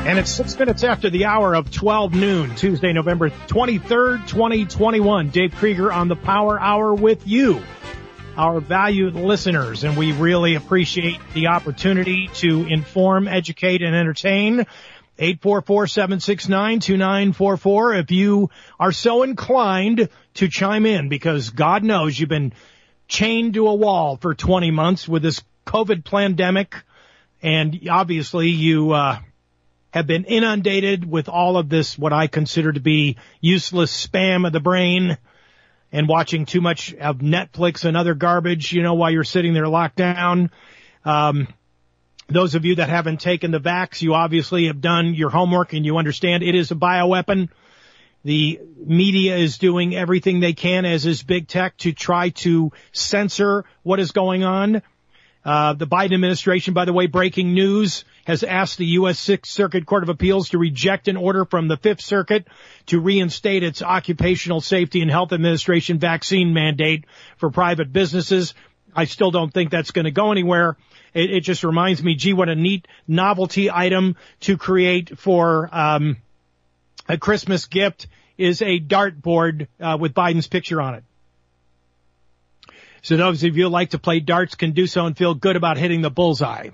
And it's 6 minutes after the hour of 12 noon, Tuesday, November 23rd, 2021. Dave Krieger on the Power Hour with you, our valued listeners. And we really appreciate the opportunity to inform, educate, and entertain. 844-769-2944 if you are so inclined to chime in, because God knows you've been chained to a wall for 20 months with this COVID pandemic. And obviously you, have been inundated with all of this, what I consider to be useless spam of the brain, and watching too much of Netflix and other garbage, while you're sitting there locked down. Those of you that haven't taken the vax, you obviously have done your homework and you understand it is a bioweapon. The media is doing everything they can, as is big tech, to try to censor what is going on. The Biden administration, by the way, breaking news, has asked the U.S. Sixth Circuit Court of Appeals to reject an order from the Fifth Circuit to reinstate its Occupational Safety and Health Administration vaccine mandate for private businesses. I still don't think that's going to go anywhere. It just reminds me, gee, what a neat novelty item to create for a Christmas gift is a dartboard with Biden's picture on it. So those of you who like to play darts can do so and feel good about hitting the bullseye.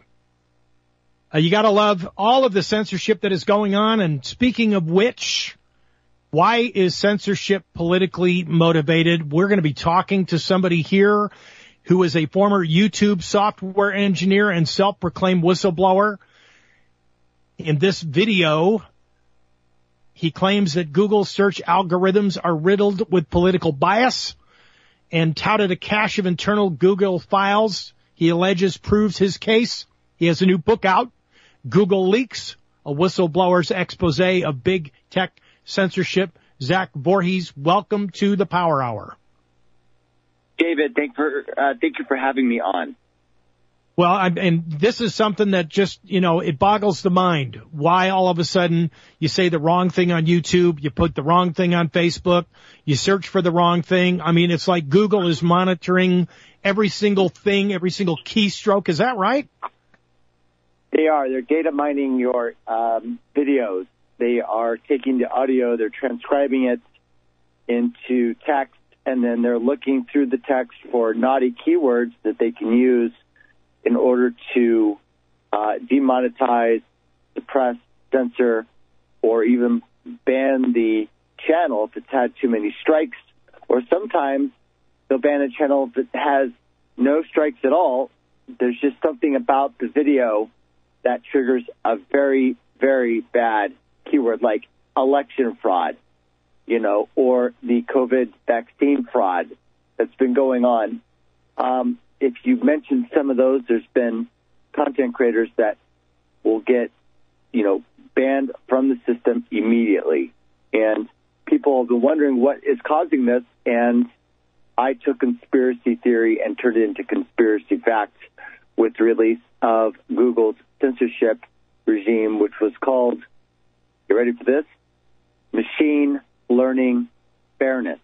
You got to love all of the censorship that is going on. And speaking of which, why is censorship politically motivated? We're going to be talking to somebody here who is a former YouTube software engineer and self-proclaimed whistleblower. In this video, he claims that Google search algorithms are riddled with political bias, and touted a cache of internal Google files he alleges proves his case. He has a new book out, Google Leaks, a whistleblower's expose of big tech censorship. Zach Vorhies, welcome to the Power Hour. David, thank you for having me on. Well, and this is something that just, it boggles the mind. Why all of a sudden you say the wrong thing on YouTube, you put the wrong thing on Facebook, you search for the wrong thing. I mean, it's like Google is monitoring every single thing, every single keystroke. Is that right? They are. They're data mining your videos. They are taking the audio, they're transcribing it into text, and then they're looking through the text for naughty keywords that they can use in order to demonetize, suppress, censor, or even ban the channel if it's had too many strikes. Or sometimes they'll ban a channel if it has no strikes at all. There's just something about the video that triggers a very, very bad keyword like election fraud, or the COVID vaccine fraud that's been going on. If you've mentioned some of those, there's been content creators that will get, banned from the system immediately. And people have been wondering what is causing this. And I took conspiracy theory and turned it into conspiracy facts with the release of Google's censorship regime, which was called, you ready for this? Machine Learning Fairness.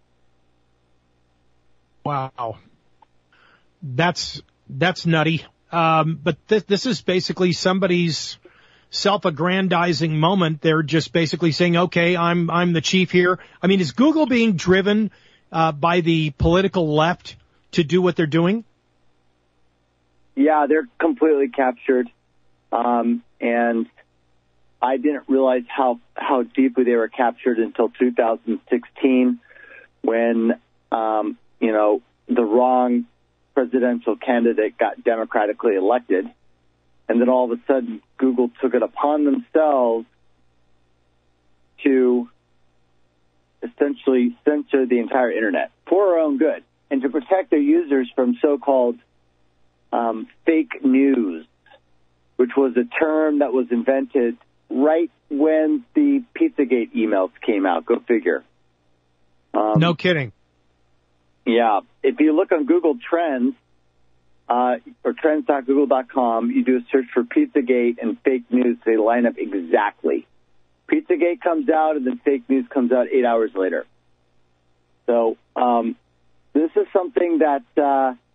Wow. That's nutty. But this is basically somebody's self-aggrandizing moment. They're just basically saying, okay, I'm the chief here. I mean, is Google being driven by the political left to do what they're doing? Yeah, they're completely captured. And I didn't realize how deeply they were captured until 2016 when, the wrong presidential candidate got democratically elected. And then all of a sudden, Google took it upon themselves to essentially censor the entire Internet for our own good and to protect their users from so-called fake news, which was a term that was invented right when the Pizzagate emails came out. Go figure. No kidding. Yeah. If you look on Google Trends, or trends.google.com, you do a search for Pizzagate and fake news. They line up exactly. Pizzagate comes out and then fake news comes out 8 hours later. So this is something that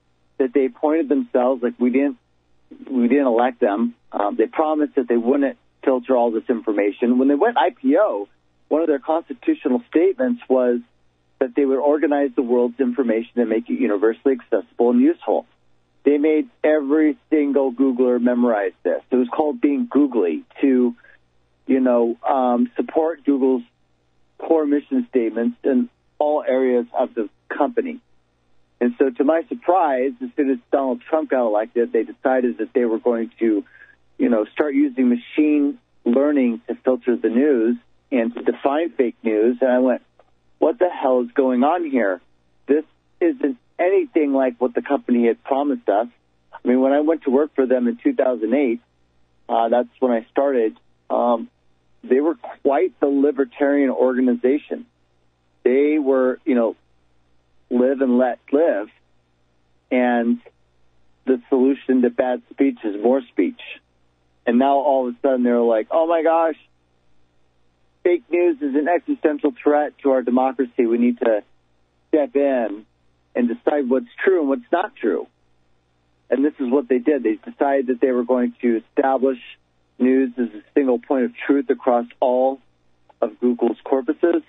they appointed themselves. Like we didn't elect them. They promised that they wouldn't filter all this information. When they went IPO, one of their constitutional statements was that they would organize the world's information and make it universally accessible and useful. They made every single Googler memorize this. It was called being Googly to, support Google's core mission statements in all areas of the company. And so to my surprise, as soon as Donald Trump got elected, they decided that they were going to, start using machine learning to filter the news and to define fake news. And I went, what the hell is going on here? This isn't anything like what the company had promised us. I mean, when I went to work for them in 2008, that's when I started, they were quite the libertarian organization. They were, live and let live. And the solution to bad speech is more speech. And now all of a sudden they're like, oh my gosh, fake news is an existential threat to our democracy. We need to step in and decide what's true and what's not true. And this is what they did. They decided that they were going to establish news as a single point of truth across all of Google's corpuses.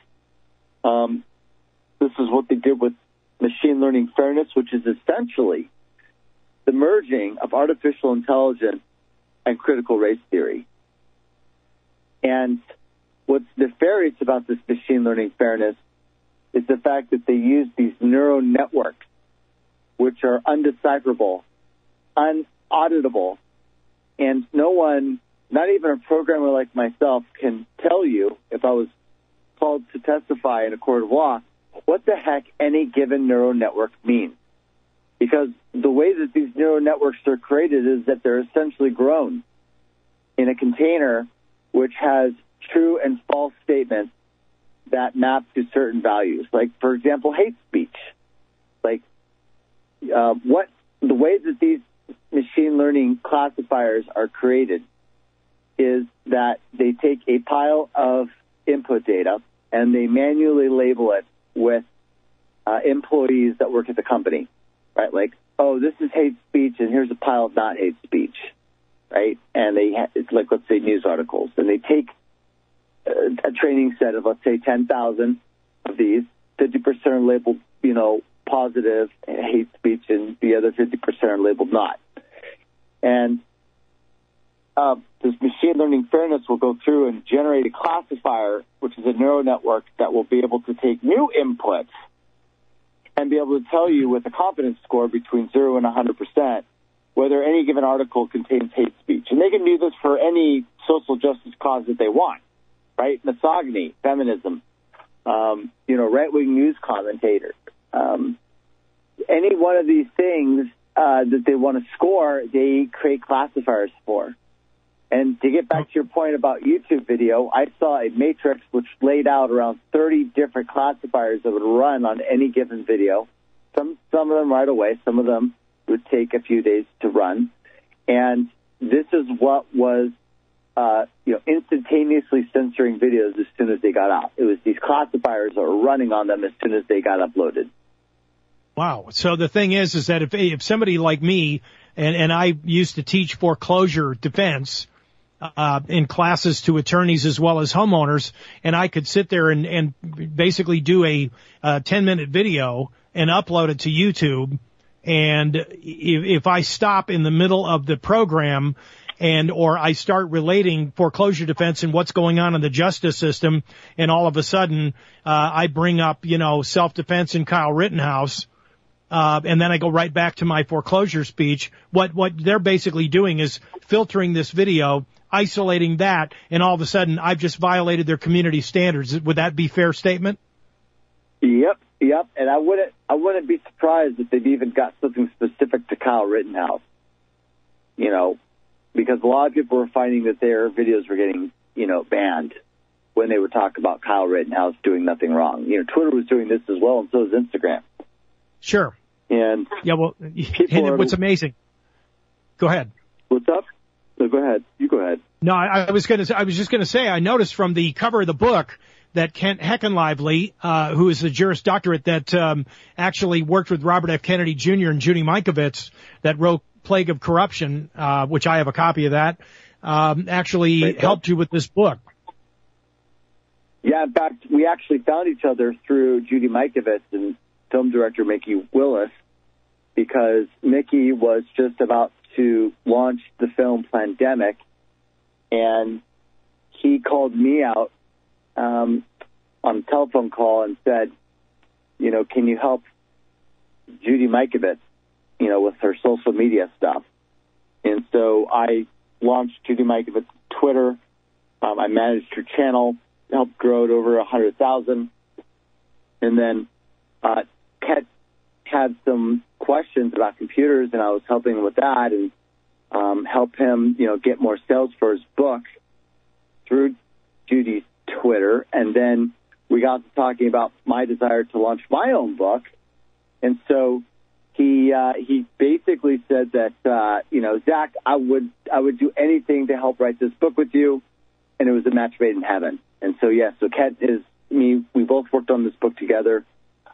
This is what they did with machine learning fairness, which is essentially the merging of artificial intelligence and critical race theory. And what's nefarious about this machine learning fairness is the fact that they use these neural networks, which are undecipherable, unauditable, and no one, not even a programmer like myself, can tell you, if I was called to testify in a court of law, what the heck any given neural network means. Because the way that these neural networks are created is that they're essentially grown in a container which has true and false statements that map to certain values. Like, for example, hate speech. Like, the way that these machine learning classifiers are created is that they take a pile of input data and they manually label it with employees that work at the company, right? Like, oh, this is hate speech, and here's a pile of not hate speech, right? And it's like, let's say, news articles, and they take a training set of, let's say, 10,000 of these. 50% are labeled, positive hate speech, and the other 50% are labeled not. And this machine learning fairness will go through and generate a classifier, which is a neural network that will be able to take new inputs and be able to tell you with a confidence score between 0 and 100% whether any given article contains hate speech. And they can do this for any social justice cause that they want, right? Misogyny, feminism, right-wing news commentators. Any one of these things that they want to score, they create classifiers for. And to get back to your point about YouTube video, I saw a matrix which laid out around 30 different classifiers that would run on any given video. Some of them right away. Some of them would take a few days to run. And this is what was, instantaneously censoring videos as soon as they got out. It was these classifiers that were running on them as soon as they got uploaded. Wow. So the thing is that if somebody like me, and I used to teach foreclosure defense, in classes to attorneys as well as homeowners, and I could sit there and basically do a 10-minute video and upload it to YouTube. And if I stop in the middle of the program or I start relating foreclosure defense and what's going on in the justice system, and all of a sudden I bring up, self-defense and Kyle Rittenhouse, and then I go right back to my foreclosure speech, what they're basically doing is filtering this video, isolating that, and all of a sudden I've just violated their community standards. Would that be a fair statement? Yep. And I wouldn't be surprised if they've even got something specific to Kyle Rittenhouse. Because a lot of people were finding that their videos were getting, banned when they would talk about Kyle Rittenhouse doing nothing wrong. Twitter was doing this as well, and so is Instagram. Sure. And yeah, well, what's amazing. Go ahead. What's up? No, go ahead. You go ahead. No, I was just going to say, I noticed from the cover of the book that Kent Heckenlively, who is a Juris Doctorate that actually worked with Robert F. Kennedy Jr. and Judy Mikovits, that wrote Plague of Corruption, which I have a copy of that. actually helped you with this book. Yeah, in fact, we actually found each other through Judy Mikovits and film director Mickey Willis, because Mickey was just about to launch the film Plandemic, and he called me out on a telephone call and said, can you help Judy Mikovits, with her social media stuff? And so I launched Judy Mikovits' Twitter. I managed her channel, helped grow it over 100,000. And then Ket had some questions about computers, and I was helping him with that and help him, get more sales for his book through Judy's Twitter. And then we got to talking about my desire to launch my own book. And so he basically said that, Zach, I would do anything to help write this book with you. And it was a match made in heaven. And so, so Ket is me. We both worked on this book together,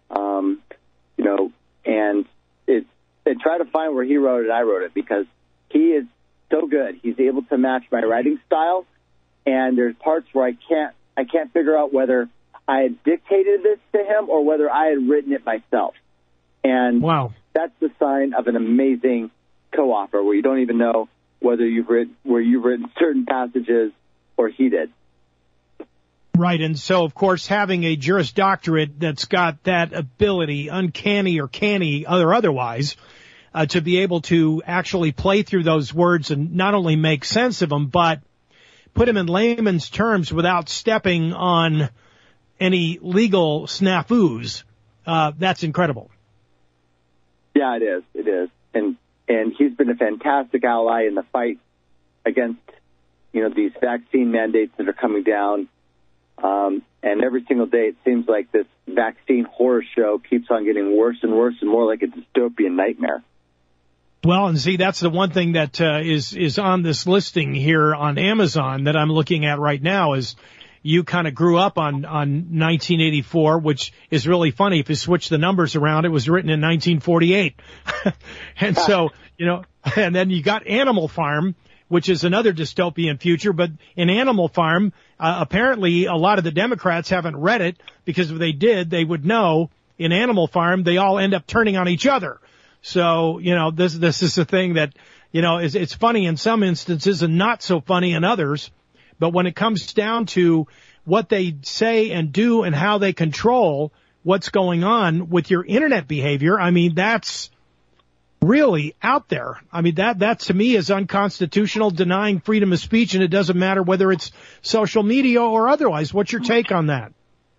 and try to find where he wrote it, I wrote it, because he is so good. He's able to match my writing style. And there's parts where I can't figure out whether I had dictated this to him or whether I had written it myself. And wow, that's the sign of an amazing co-author, where you don't even know whether you've written certain passages or he did. Right, and so, of course, having a Juris Doctorate that's got that ability, uncanny or canny or otherwise, to be able to actually play through those words and not only make sense of them, but put them in layman's terms without stepping on any legal snafus, that's incredible. Yeah, it is. It is. And he's been a fantastic ally in the fight against, these vaccine mandates that are coming down. And every single day, it seems like this vaccine horror show keeps on getting worse and worse and more like a dystopian nightmare. Well, and see, that's the one thing that is on this listing here on Amazon that I'm looking at right now is you kind of grew up on 1984, which is really funny. If you switch the numbers around, it was written in 1948. And so, and then you got Animal Farm, which is another dystopian future. But in Animal Farm, apparently a lot of the Democrats haven't read it, because if they did, they would know in Animal Farm, they all end up turning on each other. So, this is a thing that, it's funny in some instances and not so funny in others. But when it comes down to what they say and do and how they control what's going on with your internet behavior, I mean, that's really out there. I mean, that to me is unconstitutional, denying freedom of speech, and it doesn't matter whether it's social media or otherwise. What's your take on that?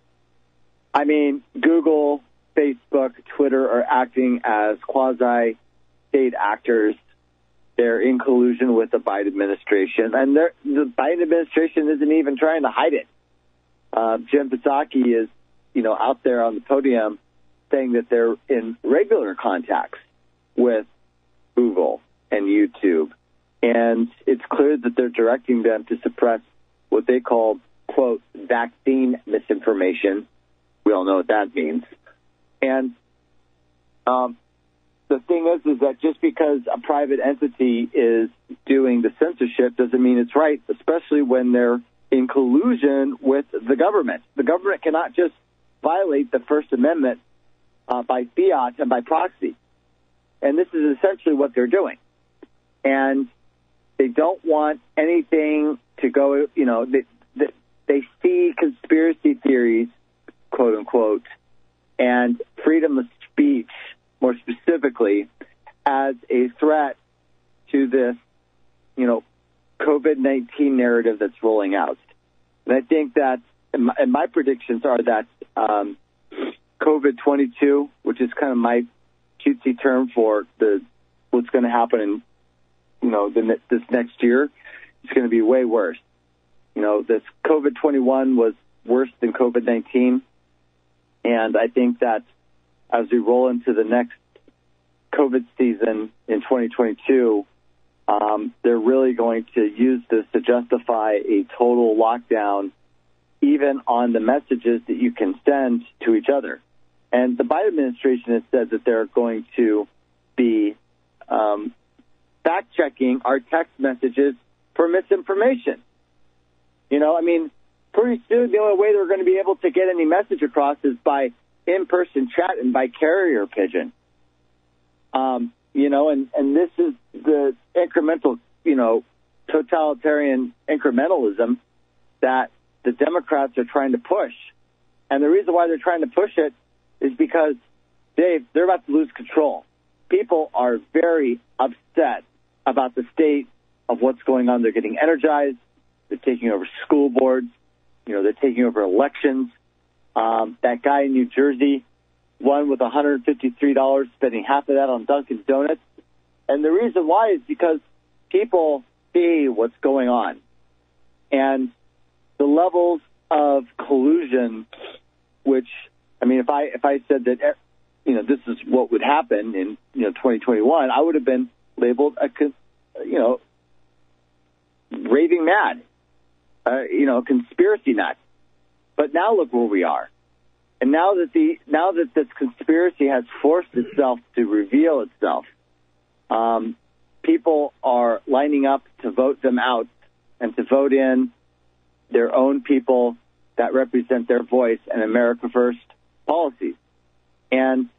I mean, Google, Facebook, Twitter are acting as quasi-state actors. They're in collusion with the Biden administration, and the Biden administration isn't even trying to hide it. Jim Psaki is, out there on the podium saying that they're in regular contacts with Google and YouTube, and it's clear that they're directing them to suppress what they call, quote, vaccine misinformation. We all know what that means. And the thing is that just because a private entity is doing the censorship doesn't mean it's right, especially when they're in collusion with the government. The government cannot just violate the First Amendment by fiat and by proxy. And this is essentially what they're doing. And they don't want anything to go, they see conspiracy theories, quote unquote, and freedom of speech, more specifically, as a threat to this, COVID-19 narrative that's rolling out. And I think that, and my predictions are that COVID-22, which is kind of my cutesy term for what's going to happen in, this next year, is going to be way worse. This COVID-21 was worse than COVID-19. And I think that as we roll into the next COVID season in 2022, they're really going to use this to justify a total lockdown, even on the messages that you can send to each other. And the Biden administration has said that they're going to be fact-checking our text messages for misinformation. You know, I mean, pretty soon the only way they're going to be able to get any message across is by in-person chat and by carrier pigeon. You know, and this is the incremental, you know, totalitarian incrementalism that the Democrats are trying to push. And the reason why they're trying to push it is because, Dave, they're about to lose control. People are very upset about the state of what's going on. They're getting energized. They're taking over school boards. You know, they're taking over elections. That guy in New Jersey won with $153, spending half of that on Dunkin' Donuts. And the reason why is because people see what's going on. And the levels of collusion, which, I mean, if I said that, you know, this is what would happen in, you know, 2021, I would have been labeled raving mad, conspiracy nut. But now look where we are. And now that this conspiracy has forced itself to reveal itself, people are lining up to vote them out and to vote in their own people that represent their voice and America First policies. And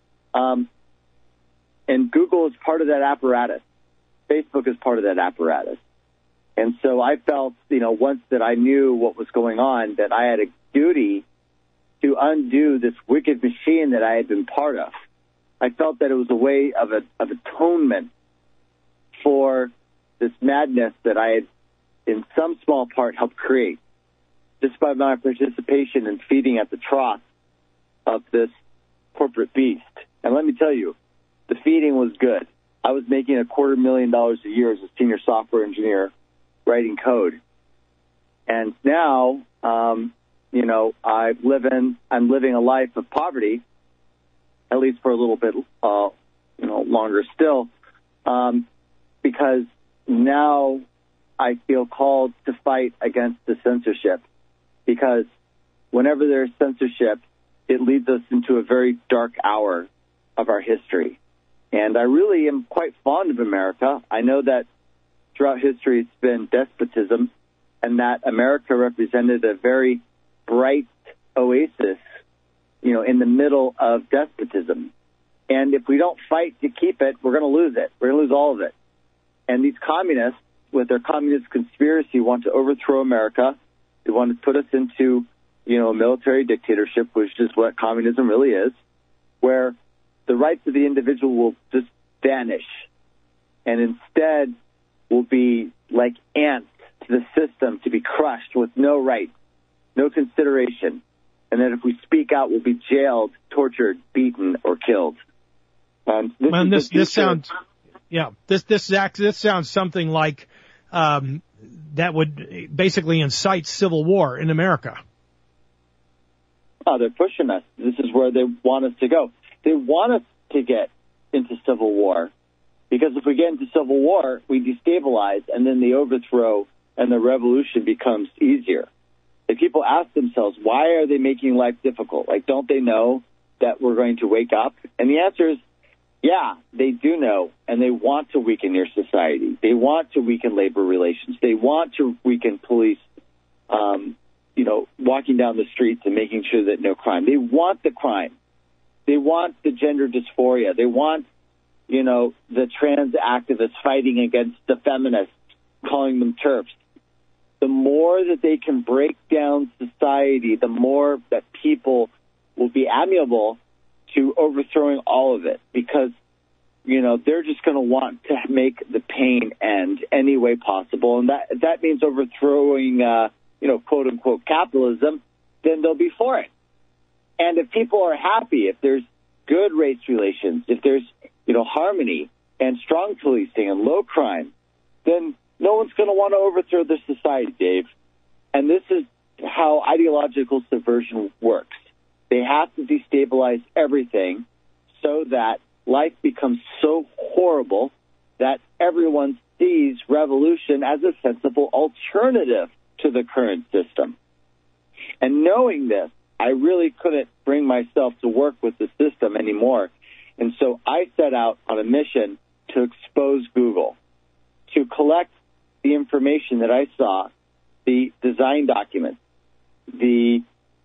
Google is part of that apparatus. Facebook is part of that apparatus. And so I felt, you know, once that I knew what was going on, that I had a duty to undo this wicked machine that I had been part of. I felt that it was a way of atonement for this madness that I had, in some small part, helped create, just by my participation in feeding at the trough of this corporate beast. And let me tell you, the feeding was good. I was making $250,000 a year as a senior software engineer writing code. And now, you know, I'm living a life of poverty, at least for a little bit, longer still, because now I feel called to fight against the censorship, because whenever there's censorship, it leads us into a very dark hour of our history. And I really am quite fond of America. I know that throughout history it's been despotism, and that America represented a very bright oasis, you know, in the middle of despotism. And if we don't fight to keep it, we're going to lose it. We're going to lose all of it. And these communists, with their communist conspiracy, want to overthrow America. They want to put us into, you know, a military dictatorship, which is what communism really is, where the rights of the individual will just vanish, and instead will be like ants to the system, to be crushed with no rights, no consideration, and that if we speak out, we'll be jailed, tortured, beaten, or killed. This sounds something like that would basically incite civil war in America. Oh, they're pushing us. This is where they want us to go. They want us to get into civil war, because if we get into civil war, we destabilize, and then the overthrow and the revolution becomes easier. If people ask themselves, why are they making life difficult? Like, don't they know that we're going to wake up? And the answer is, yeah, they do know, and they want to weaken your society. They want to weaken labor relations. They want to weaken police, walking down the streets and making sure that no crime. They want the crime. They want the gender dysphoria. They want, you know, the trans activists fighting against the feminists, calling them TERFs. The more that they can break down society, the more that people will be amenable to overthrowing all of it, because, you know, they're just going to want to make the pain end any way possible. And that means overthrowing, quote unquote capitalism, then they'll be for it. And if people are happy, if there's good race relations, if there's, harmony and strong policing and low crime, then no one's going to want to overthrow the society, Dave. And this is how ideological subversion works. They have to destabilize everything so that life becomes so horrible that everyone sees revolution as a sensible alternative to the current system. And knowing this, I really couldn't bring myself to work with the system anymore. And so I set out on a mission to expose Google, to collect the information that I saw, the design documents, the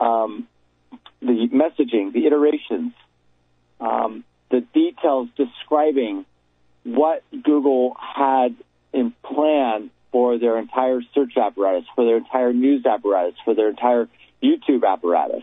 messaging, the iterations, the details describing what Google had in plan for their entire search apparatus, for their entire news apparatus, for their entire YouTube apparatus.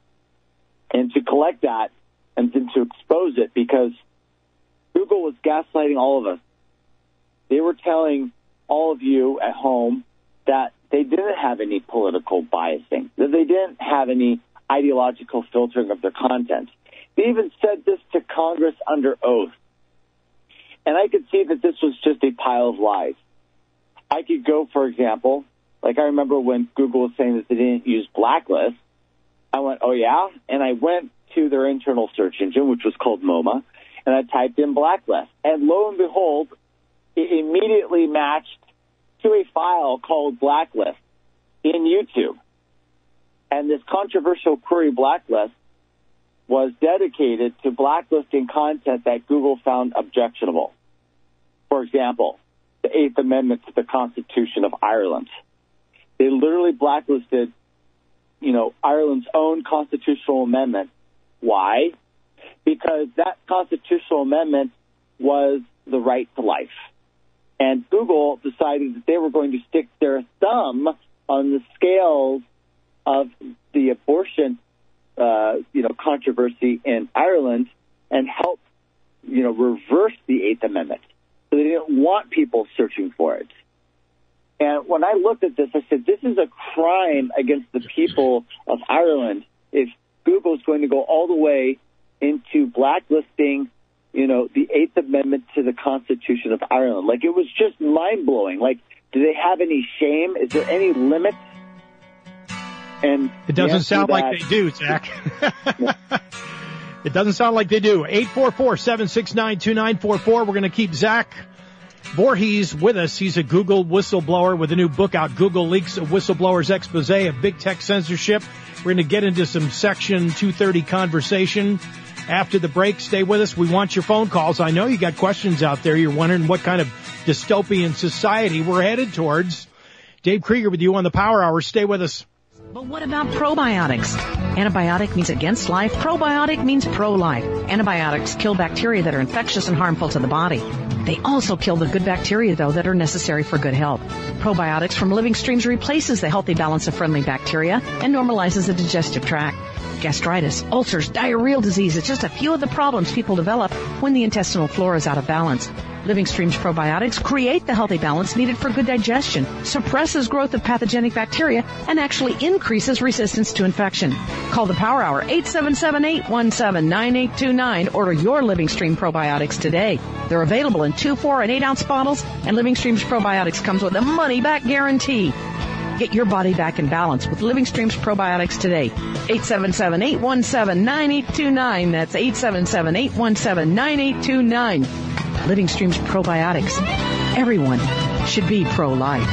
And to collect that and then to expose it, because Google was gaslighting all of us. They were telling all of you at home that they didn't have any political biasing, that they didn't have any ideological filtering of their content. They even said this to Congress under oath. And I could see that this was just a pile of lies. I could go, for example, like I remember when Google was saying that they didn't use Blacklist. I went, oh, yeah? And I went to their internal search engine, which was called MoMA, and I typed in Blacklist. And lo and behold, it immediately matched to a file called Blacklist in YouTube. And this controversial query Blacklist was dedicated to blacklisting content that Google found objectionable. For example, the Eighth Amendment to the Constitution of Ireland. They literally blacklisted, Ireland's own constitutional amendment. Why? Because that constitutional amendment was the right to life. And Google decided that they were going to stick their thumb on the scales of the abortion, controversy in Ireland and help, reverse the Eighth Amendment. So they didn't want people searching for it. And when I looked at this, I said, this is a crime against the people of Ireland if Google is going to go all the way into blacklisting, the Eighth Amendment to the Constitution of Ireland. Like, it was just mind-blowing. Like, do they have any shame? Is there any limit? And it doesn't sound like they do, Zach. It doesn't sound like they do. 844-769-2944. We're going to keep Zach Vorhies with us. He's a Google whistleblower with a new book out, Google Leaks, a Whistleblower's Expose of Big Tech Censorship. We're going to get into some Section 230 conversation after the break. Stay with us. We want your phone calls. I know you got questions out there. You're wondering what kind of dystopian society we're headed towards. Dave Krieger with you on the Power Hour. Stay with us. But what about probiotics? Antibiotic means against life. Probiotic means pro-life. Antibiotics kill bacteria that are infectious and harmful to the body. They also kill the good bacteria, though, that are necessary for good health. Probiotics from Living Streams replaces the healthy balance of friendly bacteria and normalizes the digestive tract. Gastritis, ulcers, diarrheal disease is just a few of the problems people develop when the intestinal flora is out of balance. Living Streams probiotics create the healthy balance needed for good digestion, suppresses growth of pathogenic bacteria, and actually increases resistance to infection. Call the Power Hour, 877-817-9829. Order your Living Stream probiotics today. They're available in 2, 4, and 8-ounce bottles, and Living Streams probiotics comes with a money-back guarantee. Get your body back in balance with Living Streams probiotics today. 877-817-9829. That's 877-817-9829. Living Streams probiotics. Everyone should be pro-life.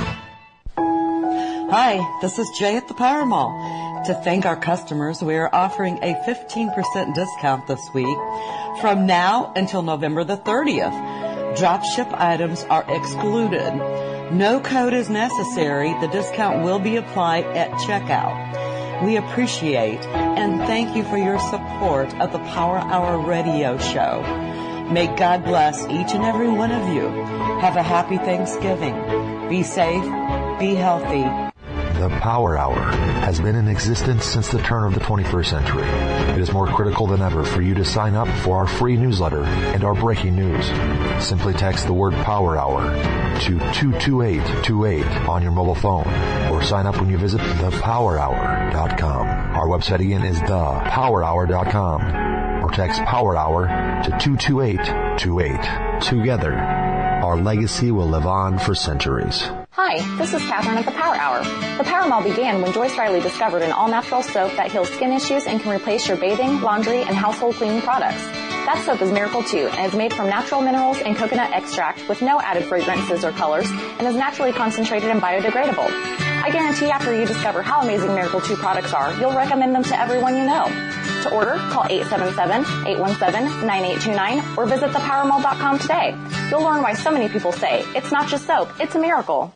Hi, this is Jay at the Power Mall. To thank our customers, we are offering a 15% discount this week from now until November the 30th. Drop ship items are excluded. No code is necessary. The discount will be applied at checkout. We appreciate and thank you for your support of the Power Hour radio show. May God bless each and every one of you. Have a happy Thanksgiving. Be safe. Be healthy. The Power Hour has been in existence since the turn of the 21st century. It is more critical than ever for you to sign up for our free newsletter and our breaking news. Simply text the word Power Hour to 22828 on your mobile phone or sign up when you visit thepowerhour.com. Our website again is thepowerhour.com. Or text Power Hour to 22828. Together, our legacy will live on for centuries. Hi, this is Catherine at the Power Hour. The Power Mall began when Joyce Riley discovered an all-natural soap that heals skin issues and can replace your bathing, laundry, and household cleaning products. That soap is Miracle 2 and is made from natural minerals and coconut extract with no added fragrances or colors and is naturally concentrated and biodegradable. I guarantee after you discover how amazing Miracle 2 products are, you'll recommend them to everyone you know. To order, call 877-817-9829 or visit thepowermall.com today. You'll learn why so many people say it's not just soap, it's a miracle.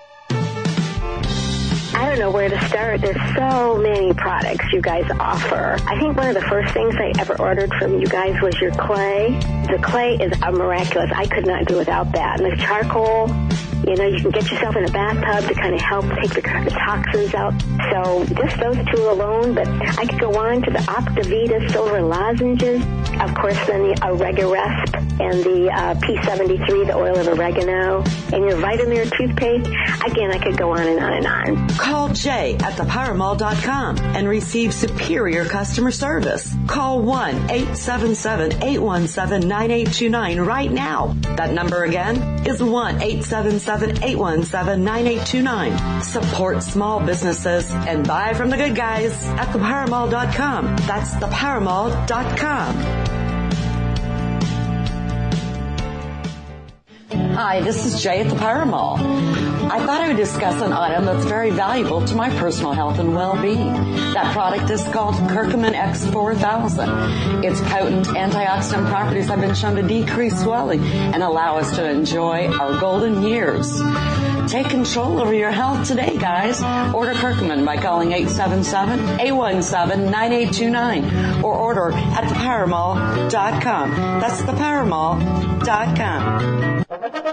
I don't know where to start. There's so many products you guys offer. I think one of the first things I ever ordered from you guys was your clay. The clay is miraculous. I could not do without that. And the charcoal, you know, you can get yourself in a bathtub to kind of help take the toxins out. So just those two alone, but I could go on to the Optavita silver lozenges. Of course, then the Oregarest and the P73, the oil of oregano, and your Vitamir toothpaste. Again, I could go on and on and on. Call Jay at thepowermall.com and receive superior customer service. Call 1-877-817-9829 right now. That number again is 1-877-817-9829. Support small businesses and buy from the good guys at thepowermall.com. That's thepowermall.com. Hi, this is Jay at the Power Mall. I thought I would discuss an item that's very valuable to my personal health and well-being. That product is called Curcumin X4000. Its potent antioxidant properties have been shown to decrease swelling and allow us to enjoy our golden years. Take control over your health today, guys. Order Curcumin by calling 877-817-9829 or order at thepowermall.com. That's thepowermall.com.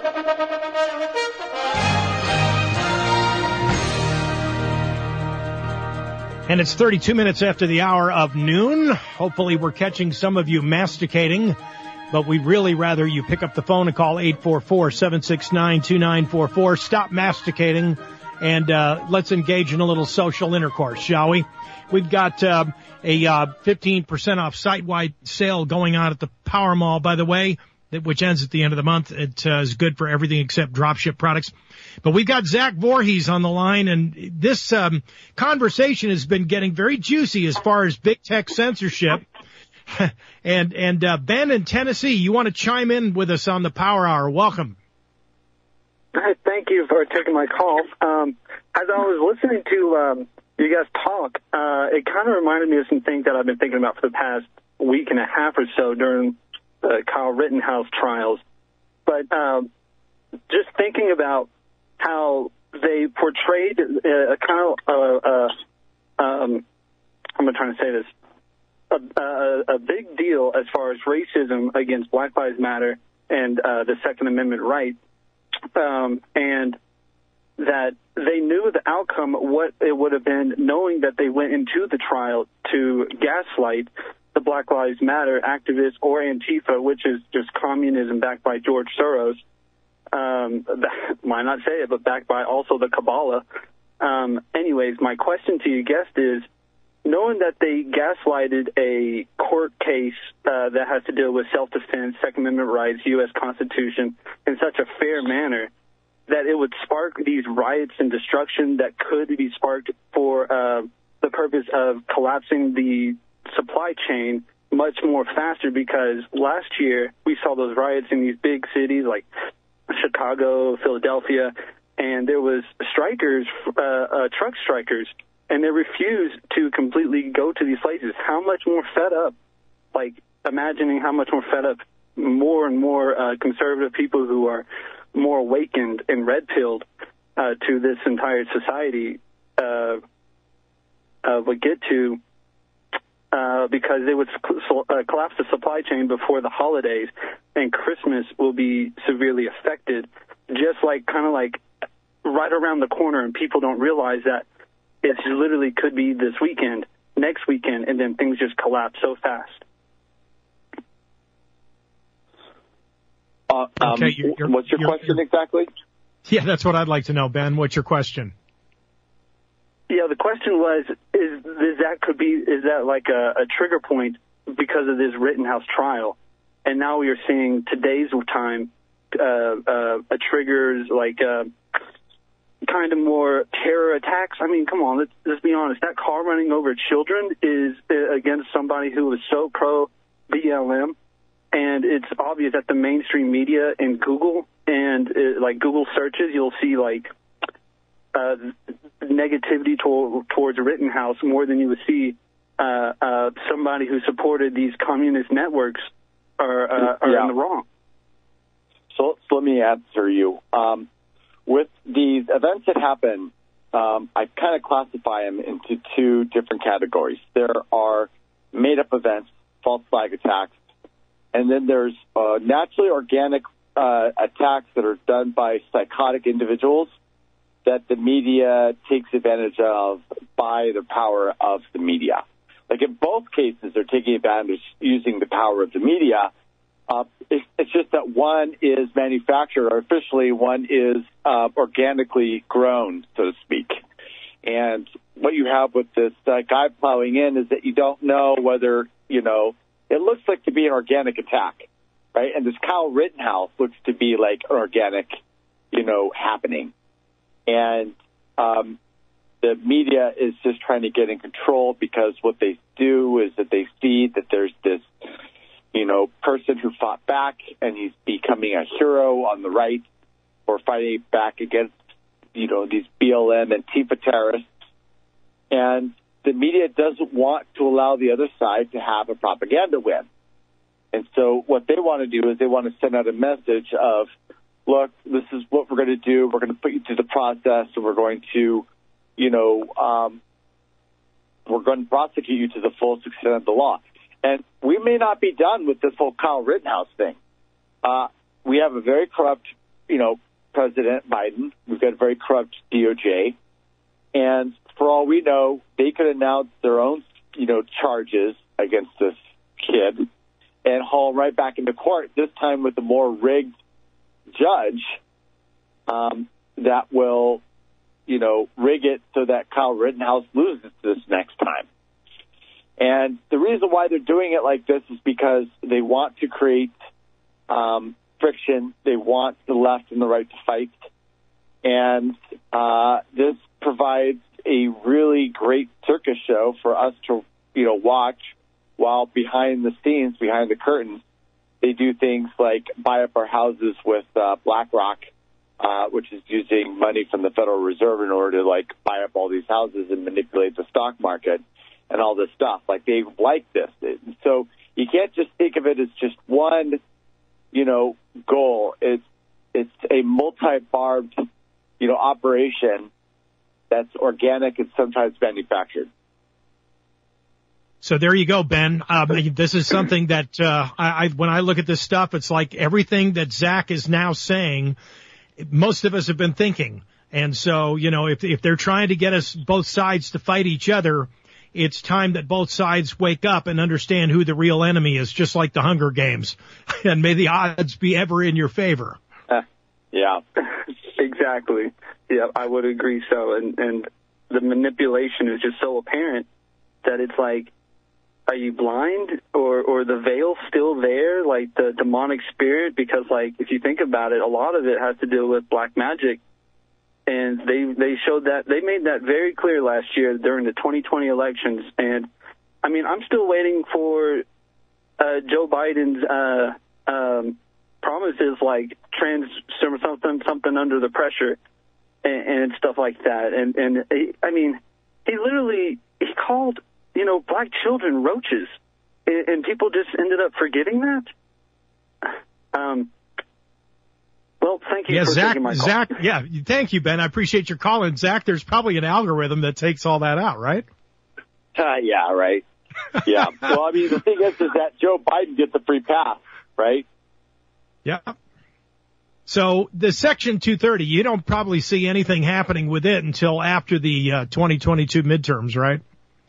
And it's 32 minutes after the hour of noon. Hopefully we're catching some of you masticating, but we'd really rather you pick up the phone and call 844-769-2944. Stop masticating and let's engage in a little social intercourse, shall we? We've got a 15% off site-wide sale going on at the Power Mall, by the way, which ends at the end of the month. It is good for everything except dropship products. But we've got Zach Voorhees on the line, and this conversation has been getting very juicy as far as big tech censorship. and Ben in Tennessee, you want to chime in with us on the Power Hour. Welcome. Hi, thank you for taking my call. As I was listening to you guys talk, it kind of reminded me of some things that I've been thinking about for the past week and a half or so during the Kyle Rittenhouse trials. But just thinking about how they portrayed a kind of, I'm trying to say this, a big deal as far as racism against Black Lives Matter and the Second Amendment right, and that they knew the outcome, what it would have been, knowing that they went into the trial to gaslight the Black Lives Matter activists or Antifa, which is just communism backed by George Soros. Why not say it, but backed by also the Kabbalah. Anyways, my question to you, guest, is knowing that they gaslighted a court case that has to deal with self-defense, Second Amendment rights, U.S. Constitution in such a fair manner, that it would spark these riots and destruction that could be sparked for the purpose of collapsing the supply chain much more faster, because last year we saw those riots in these big cities like Chicago, Philadelphia, and there was strikers, truck strikers, and they refused to completely go to these places. How much more fed up, like imagining how much more fed up more and more conservative people who are more awakened and red-pilled to this entire society would get to, because they would collapse the supply chain before the holidays, and Christmas will be severely affected, just like kind of like right around the corner, and people don't realize that it literally could be this weekend, next weekend, and then things just collapse so fast. Okay, what's your question exactly? Yeah, that's what I'd like to know, Ben. What's your question? Yeah, the question was, is that like a trigger point because of this Rittenhouse trial? And now we are seeing today's time triggers like kind of more terror attacks. I mean, come on, let's be honest. That car running over children is against somebody who is so pro BLM. And it's obvious that the mainstream media and Google and like Google searches, you'll see like negativity towards Rittenhouse more than you would see somebody who supported these communist networks are in the wrong. So let me answer you. With these events that happen, I kind of classify them into two different categories. There are made-up events, false flag attacks, and then there's naturally organic attacks that are done by psychotic individuals that the media takes advantage of by the power of the media. Like in both cases, they're taking advantage using the power of the media. It's just that one is manufactured artificially, one is organically grown, so to speak. And what you have with this guy plowing in is that you don't know whether, it looks like to be an organic attack, right? And this Kyle Rittenhouse looks to be like organic, happening. And the media is just trying to get in control because what they do is that they see that there's this, person who fought back and he's becoming a hero on the right for fighting back against, these BLM and Antifa terrorists. And the media doesn't want to allow the other side to have a propaganda win. And so what they want to do is they want to send out a message of, look, this is what we're going to do. We're going to put you through the process, and we're going to, we're going to prosecute you to the fullest extent of the law. And we may not be done with this whole Kyle Rittenhouse thing. We have a very corrupt, President Biden. We've got a very corrupt DOJ. And for all we know, they could announce their own, charges against this kid and haul right back into court, this time with a more rigged judge that will, rig it so that Kyle Rittenhouse loses this next time. And the reason why they're doing it like this is because they want to create friction. They want the left and the right to fight. And this provides a really great circus show for us to, watch while behind the scenes, behind the curtains, they do things like buy up our houses with BlackRock, which is using money from the Federal Reserve in order to, buy up all these houses and manipulate the stock market and all this stuff. They like this. So you can't just think of it as just one, goal. It's a multi-barbed, operation that's organic and sometimes manufactured. So there you go, Ben. This is something that when I look at this stuff, it's like everything that Zach is now saying, most of us have been thinking. And so, if they're trying to get us both sides to fight each other, it's time that both sides wake up and understand who the real enemy is, just like the Hunger Games. And may the odds be ever in your favor. Yeah. Exactly. Yeah, I would agree so. And the manipulation is just so apparent that it's like, are you blind or the veil still there, like the demonic spirit? Because, if you think about it, a lot of it has to do with black magic. And they showed that, they made that very clear last year during the 2020 elections. And, I'm still waiting for Joe Biden's promises like something under the pressure and stuff like that. And he literally, he called, black children roaches, and people just ended up forgetting that. Well, thank you for taking my call. Zach, thank you, Ben. I appreciate your call. And Zach, there's probably an algorithm that takes all that out, right? Yeah, right. Yeah. Well, the thing is that Joe Biden gets a free pass, right? Yeah. So the Section 230, you don't probably see anything happening with it until after the 2022 midterms, right?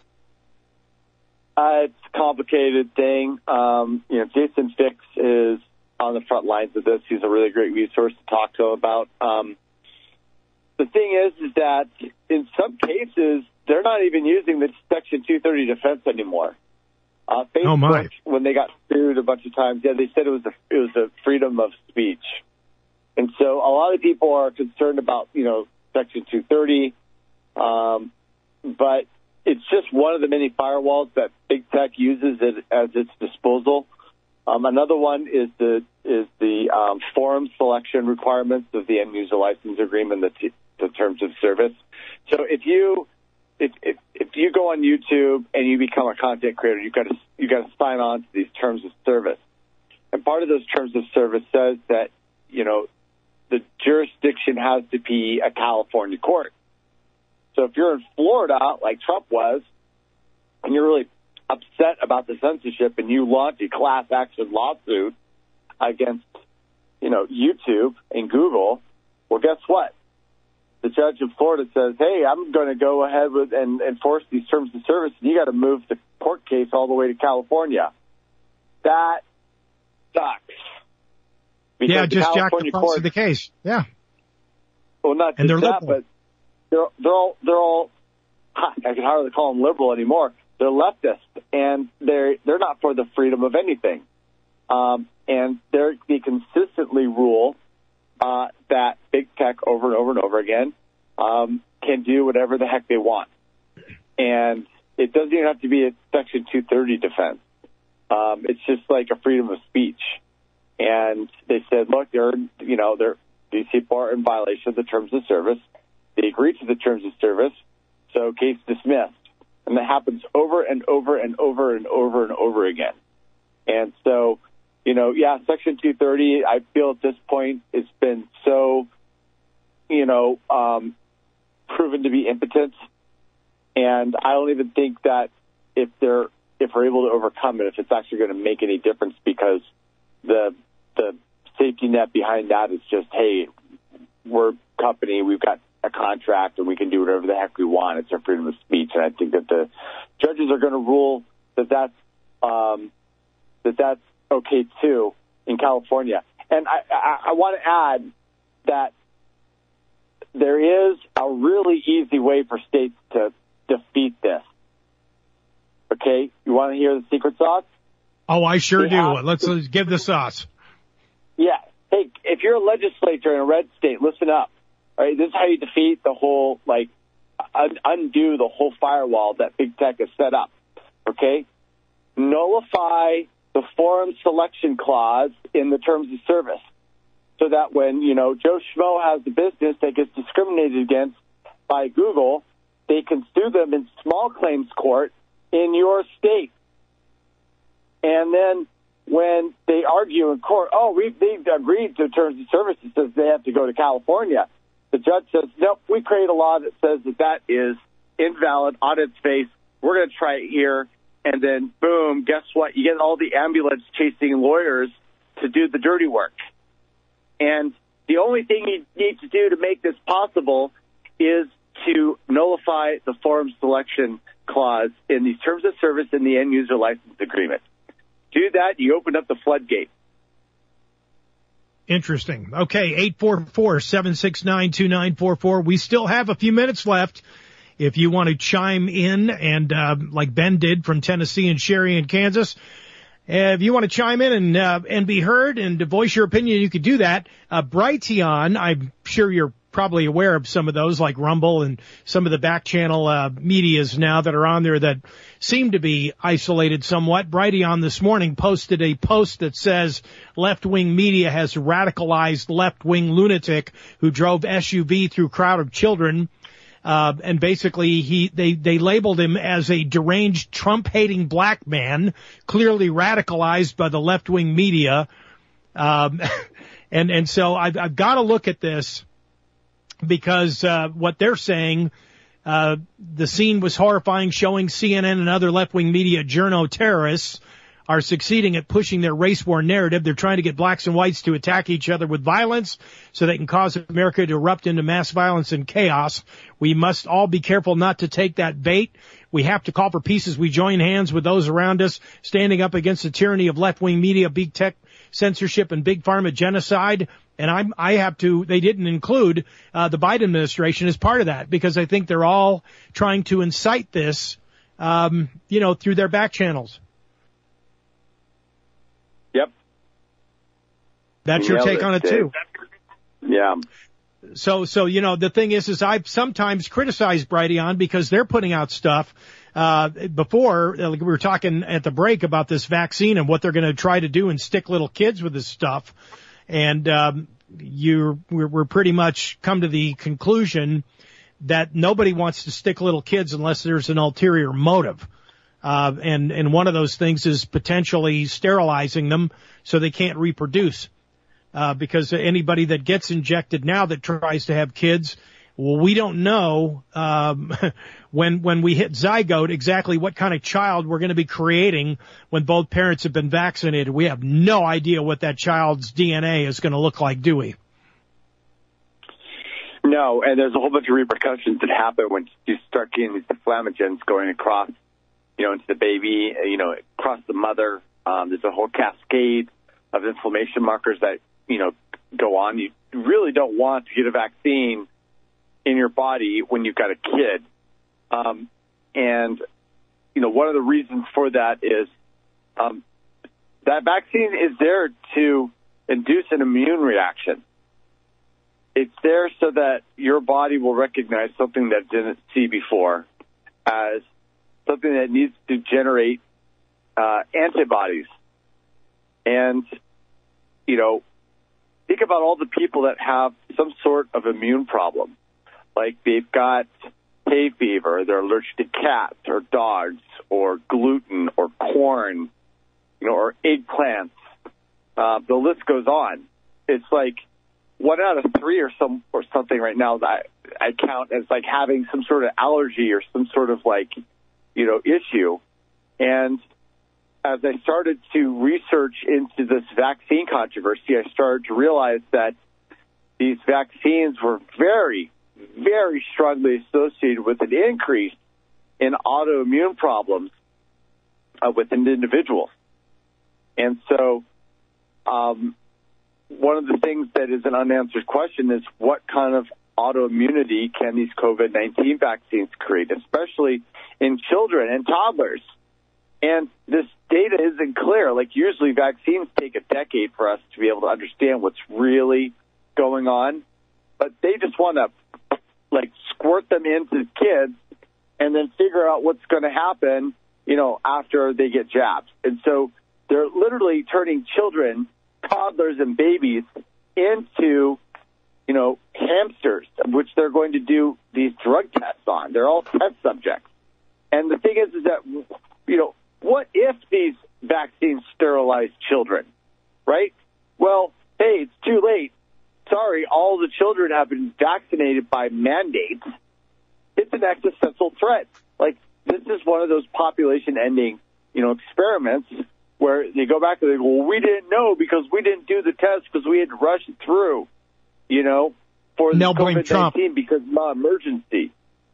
It's a complicated thing. Jason Fix is on the front lines of this. He's a really great resource to talk to him about. The thing is that in some cases, they're not even using the Section 230 defense anymore. Facebook, when they got sued a bunch of times, they said it was a freedom of speech. And so a lot of people are concerned about, Section 230, but it's just one of the many firewalls that big tech uses at its disposal. Another one is the forum selection requirements of the end user license agreement, the terms of service. So if you go on YouTube and you become a content creator, you got to sign on to these terms of service. And part of those terms of service says that, the jurisdiction has to be a California court. So if you're in Florida, like Trump was, and you're really upset about the censorship and you launch a class action lawsuit against, YouTube and Google, well, guess what? The judge in Florida says, hey, I'm going to go ahead with and enforce these terms of service, and you got to move the court case all the way to California. That sucks. Because just jack the price of the case. Yeah. Well, not just that, but they're all. I can hardly call them liberal anymore. They're leftist, and they're not for the freedom of anything. And they consistently rule that big tech over and over and over again can do whatever the heck they want, and it doesn't even have to be a Section 230 defense. It's just like a freedom of speech. And they said, look, these people are in violation of the terms of service. They agreed to the terms of service, so case dismissed. And that happens over and over and over and over and over again. And so, Section 230, I feel at this point it's been so, proven to be impotent. And I don't even think that if we're able to overcome it, if it's actually going to make any difference, because the safety net behind that is just, hey, we're a company, we've got a contract, and we can do whatever the heck we want. It's our freedom of speech, and I think that the judges are going to rule that that's okay too in California. And I want to add that there is a really easy way for states to defeat this. Okay, you want to hear the secret sauce? Oh, I sure do. Let's give the sauce. Yeah. Hey, if you're a legislator in a red state, listen up. All right, this is how you defeat the whole, undo the whole firewall that big tech has set up. Okay? Nullify the forum selection clause in the terms of service, so that when, Joe Schmo has a business that gets discriminated against by Google, they can sue them in small claims court in your state. And then when they argue in court, they've agreed to terms of service that says they have to go to California, the judge says, nope, we create a law that says that is invalid on its face. We're going to try it here. And then, boom, guess what? You get all the ambulance-chasing lawyers to do the dirty work. And the only thing you need to do to make this possible is to nullify the forum selection clause in the terms of service in the end-user license agreement. Do that, you open up the floodgate. Interesting. Okay, 844-769-2944. We still have a few minutes left. If you want to chime in, and like Ben did from Tennessee and Sherry in Kansas, if you want to chime in and be heard and to voice your opinion, you could do that. Brighteon, I'm sure you're probably aware of some of those, like Rumble and some of the back channel medias now that are on there that seem to be isolated somewhat. Brighteon this morning posted a post that says left-wing media has radicalized left-wing lunatic who drove SUV through crowd of children. And basically they labeled him as a deranged Trump-hating black man, clearly radicalized by the left-wing media. And so I've got to look at this, because what they're saying, the scene was horrifying, showing CNN and other left-wing media journo terrorists are succeeding at pushing their race war narrative. They're trying to get blacks and whites to attack each other with violence so they can cause America to erupt into mass violence and chaos. We must all be careful not to take that bait. We have to call for peace as we join hands with those around us, standing up against the tyranny of left-wing media, big tech censorship, and big pharma genocide. And they didn't include the Biden administration as part of that, because I think they're all trying to incite this, through their back channels. Yep. That's your take on it too. Yeah. So, the thing is I've sometimes criticized Brighteon because they're putting out stuff, before, like we were talking at the break about this vaccine and what they're going to try to do and stick little kids with this stuff. And, we're pretty much come to the conclusion that nobody wants to stick little kids unless there's an ulterior motive. And one of those things is potentially sterilizing them so they can't reproduce. Because anybody that gets injected now that tries to have kids, well, we don't know, when we hit zygote exactly what kind of child we're going to be creating when both parents have been vaccinated. We have no idea what that child's DNA is going to look like, do we? No, and there's a whole bunch of repercussions that happen when you start getting these inflammagens going across, into the baby, across the mother. There's a whole cascade of inflammation markers that, go on. You really don't want to get a vaccine in your body when you've got a kid. And one of the reasons for that is that vaccine is there to induce an immune reaction. It's there so that your body will recognize something that it didn't see before as something that needs to generate antibodies. And, think about all the people that have some sort of immune problem. Like they've got hay fever, they're allergic to cats or dogs or gluten or corn, or eggplants. The list goes on. It's like 1 out of 3 or something right now that I count as like having some sort of allergy or some sort of issue. And as I started to research into this vaccine controversy, I started to realize that these vaccines were very, very strongly associated with an increase in autoimmune problems within individuals. And so one of the things that is an unanswered question is what kind of autoimmunity can these COVID-19 vaccines create, especially in children and toddlers? And this data isn't clear. Like usually vaccines take a decade for us to be able to understand what's really going on. But they just want to squirt them into kids and then figure out what's going to happen, after they get jabbed. And so they're literally turning children, toddlers and babies into, hamsters, which they're going to do these drug tests on. They're all test subjects. And the thing is that, what if these vaccines sterilize children, right? Well, hey, it's too late. Sorry, all the children have been vaccinated by mandates. It's an existential threat. This is one of those population-ending, experiments where they go back and they go, well, we didn't know because we didn't do the test because we had to rush it through, for the COVID-19 because of my emergency.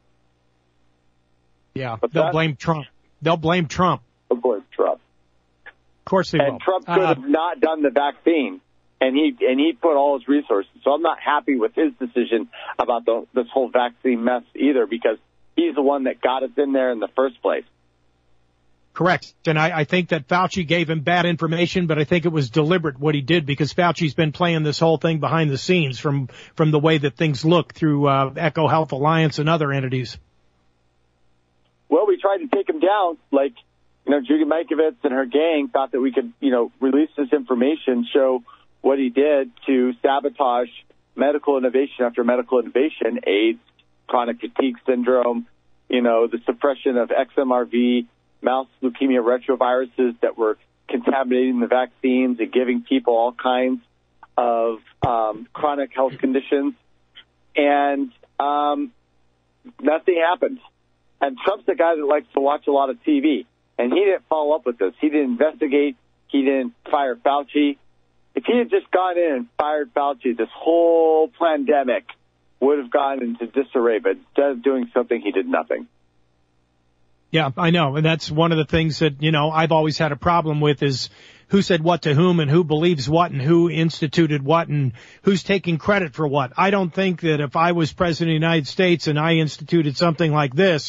Yeah, they'll blame Trump. They'll blame Trump. Of course, Trump. Of course they will. And Trump could have not done the vaccine, and he put all his resources. So I'm not happy with his decision about this whole vaccine mess either, because he's the one that got us in there in the first place. Correct. And I think that Fauci gave him bad information, but I think it was deliberate what he did, because Fauci's been playing this whole thing behind the scenes from the way that things look through Echo Health Alliance and other entities. Well, we tried to take him down. Judy Mikovits and her gang thought that we could, release this information, show what he did to sabotage medical innovation after medical innovation, AIDS, chronic fatigue syndrome, the suppression of XMRV, mouse leukemia retroviruses that were contaminating the vaccines and giving people all kinds of chronic health conditions. And nothing happened. And Trump's the guy that likes to watch a lot of TV. And he didn't follow up with this. He didn't investigate. He didn't fire Fauci. If he had just gone in and fired Fauci, this whole pandemic would have gone into disarray. But instead of doing something, he did nothing. Yeah, I know. And that's one of the things that, I've always had a problem with is who said what to whom and who believes what and who instituted what and who's taking credit for what. I don't think that if I was president of the United States and I instituted something like this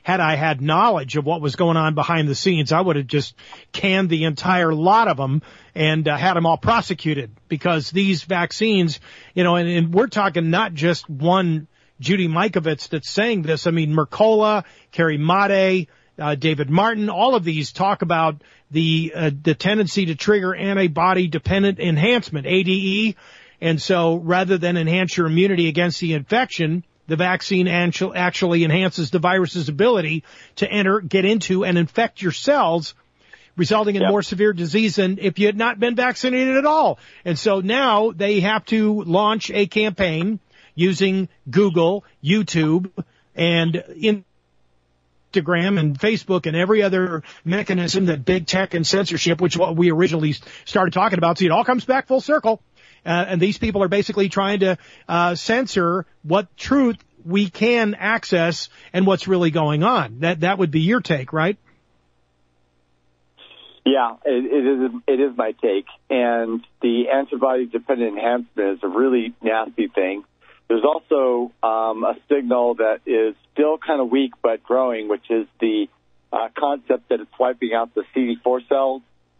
had I had knowledge of what was going on behind the scenes, I would have just canned the entire lot of them and had them all prosecuted, because these vaccines, and we're talking not just one Judy Mikovits that's saying this. I mean, Mercola, Kerry Made, David Martin, all of these talk about the tendency to trigger antibody-dependent enhancement, ADE. And so rather than enhance your immunity against the infection, the vaccine actually enhances the virus's ability to get into and infect your cells, resulting in more severe disease than if you had not been vaccinated at all. And so now they have to launch a campaign using Google, YouTube, and Instagram and Facebook and every other mechanism that big tech and censorship, which what we originally started talking about. See, it all comes back full circle. And these people are basically trying to censor what truth we can access and what's really going on. That would be your take, right? Yeah, it is my take. And the antibody-dependent enhancement is a really nasty thing. There's also a signal that is still kind of weak but growing, which is the concept that it's wiping out the CD4 cells,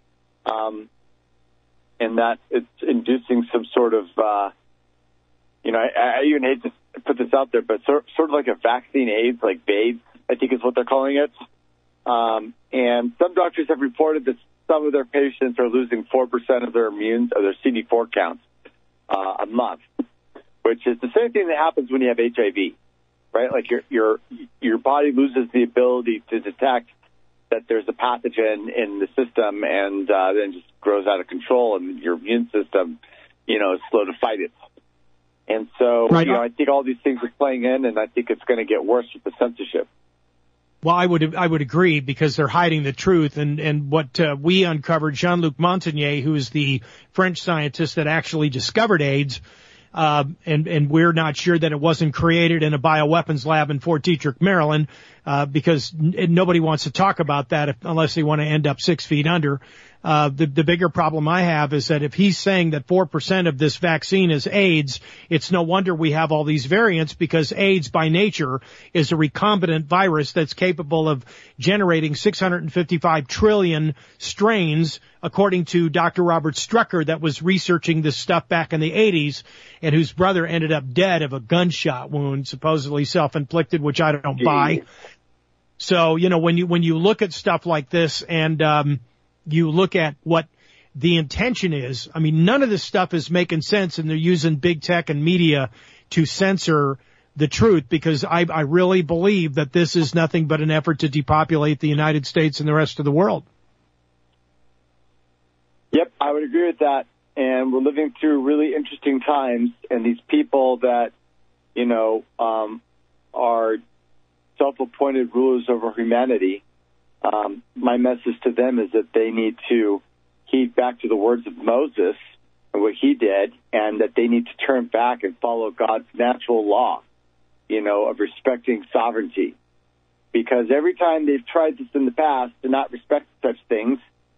and that it's inducing some sort of, I even hate to put this out there, but sort of like a vaccine AIDS, like VAIDS, I think is what they're calling it. And some doctors have reported that some of their patients are losing 4% of their CD4 counts a month, which is the same thing that happens when you have HIV, right? Like your body loses the ability to detect that there's a pathogen in the system, and then just grows out of control, and your immune system, is slow to fight it. And so, right. I think all these things are playing in, and I think it's going to get worse with the censorship. Well, I would agree, because they're hiding the truth, and what we uncovered, Jean-Luc Montagnier, who is the French scientist that actually discovered AIDS, and we're not sure that it wasn't created in a bioweapons lab in Fort Detrick, Maryland, because nobody wants to talk about that unless they want to end up 6 feet under. The bigger problem I have is that if he's saying that 4% of this vaccine is AIDS, it's no wonder we have all these variants, because AIDS by nature is a recombinant virus that's capable of generating 655 trillion strains, according to Dr. Robert Strucker, that was researching this stuff back in the 80s, and whose brother ended up dead of a gunshot wound, supposedly self-inflicted, which I don't buy. So, when you look at stuff like this and you look at what the intention is, I mean, none of this stuff is making sense, and they're using big tech and media to censor the truth, because I really believe that this is nothing but an effort to depopulate the United States and the rest of the world. Yep, I would agree with that. And we're living through really interesting times, and these people that, are self-appointed rulers over humanity, my message to them is that they need to heed back to the words of Moses and what he did, and that they need to turn back and follow God's natural law, of respecting sovereignty. Because every time they've tried this in the past to not respect such things,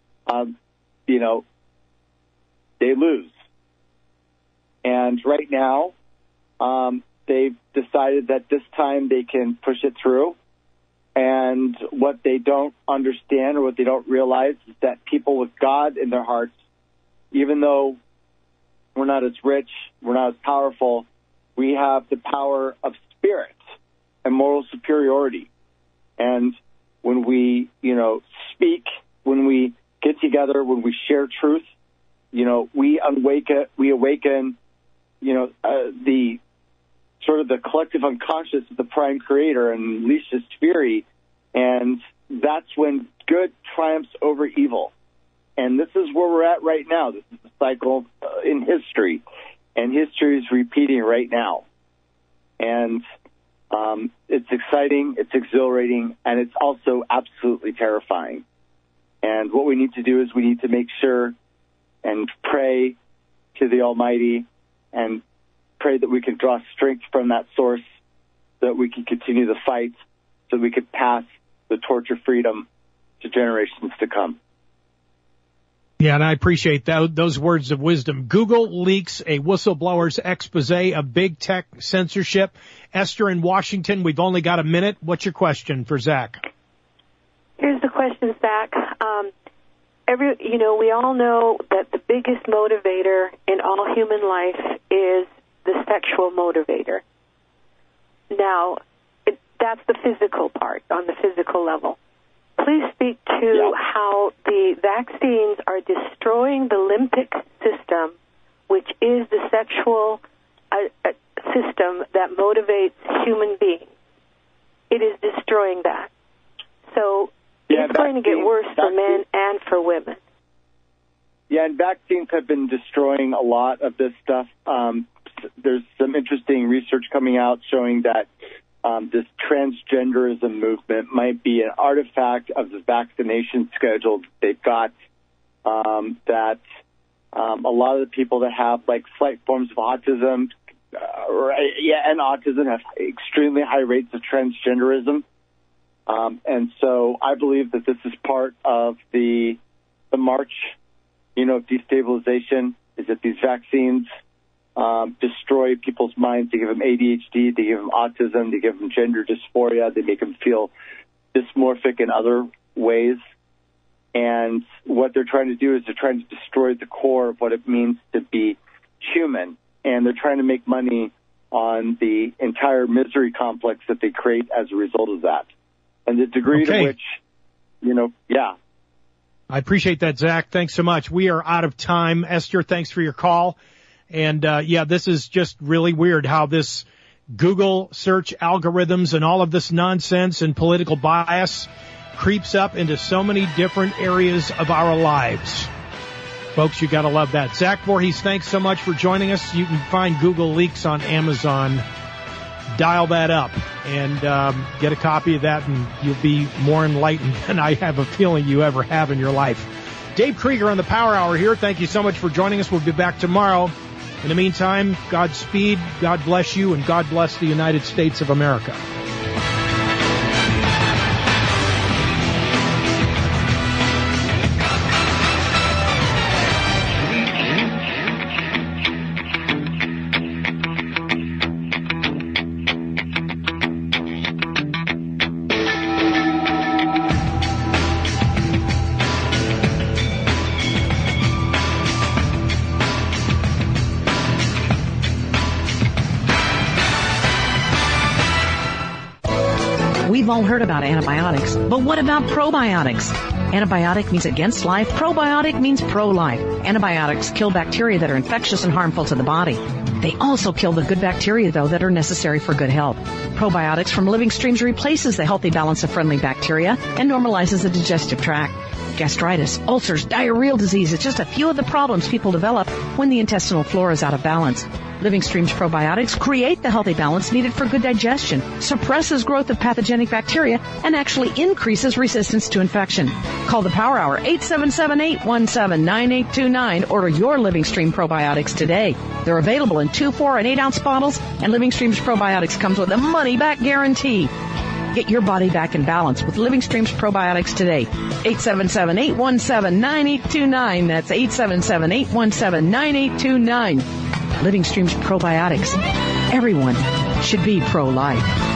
they lose. And right now, they've decided that this time they can push it through. And what they don't understand, or what they don't realize, is that people with God in their hearts, even though we're not as rich, we're not as powerful, we have the power of spirit and moral superiority. And when we, speak, when we get together, when we share truth, we awaken, the sort of the collective unconscious of the prime creator and unleash his fury, and that's when good triumphs over evil. And this is where we're at right now. This is a cycle in history, and history is repeating right now. And it's exciting, it's exhilarating, and it's also absolutely terrifying. And what we need to do is we need to make sure and pray to the Almighty, and pray that we can draw strength from that source, so that we can continue the fight, so we can pass the torch of freedom to generations to come. Yeah, and I appreciate those words of wisdom. Google leaks a whistleblower's expose of big tech censorship. Esther in Washington, we've only got a minute. What's your question for Zach? Here's the question, Zach. We all know that the biggest motivator in all human life is the sexual motivator. Now, that's the physical part, on the physical level. Please speak to how the vaccines are destroying the limbic system, which is the sexual system that motivates human beings. It is destroying that. So it's going to get worse for men and for women. Yeah, and vaccines have been destroying a lot of this stuff. There's some interesting research coming out showing that this transgenderism movement might be an artifact of the vaccination schedule they've got, that a lot of the people that have, like, slight forms of autism, and autism have extremely high rates of transgenderism. And so I believe that this is part of the march, of destabilization, is that these vaccines destroy people's minds. They give them ADHD, they give them autism, they give them gender dysphoria, they make them feel dysmorphic in other ways. And what they're trying to do is they're trying to destroy the core of what it means to be human. And they're trying to make money on the entire misery complex that they create as a result of that. And the degree to which, I appreciate that, Zach. Thanks so much. We are out of time. Esther, thanks for your call. And, this is just really weird how this Google search algorithms and all of this nonsense and political bias creeps up into so many different areas of our lives. Folks, you got to love that. Zach Vorhies, thanks so much for joining us. You can find Google Leaks on Amazon. Dial that up and get a copy of that, and you'll be more enlightened than I have a feeling you ever have in your life. Dave Krieger on the Power Hour here. Thank you so much for joining us. We'll be back tomorrow. In the meantime, Godspeed, God bless you, and God bless the United States of America. We've all heard about antibiotics, but what about probiotics? Antibiotic means against life. Probiotic means pro-life. Antibiotics kill bacteria that are infectious and harmful to the body. They also kill the good bacteria, though, that are necessary for good health. Probiotics from Living Streams replaces the healthy balance of friendly bacteria and normalizes the digestive tract. Gastritis, ulcers, diarrheal disease is just a few of the problems people develop when the intestinal flora is out of balance. Living Streams probiotics create the healthy balance needed for good digestion, suppresses growth of pathogenic bacteria, and actually increases resistance to infection. Call the Power Hour, 877-817-9829. Order your Living Stream probiotics today. They're available in 2, 4, and 8-ounce bottles, and Living Streams probiotics comes with a money-back guarantee. Get your body back in balance with Living Streams probiotics today. 877-817-9829. That's 877-817-9829. Living Streams probiotics. Everyone should be pro-life.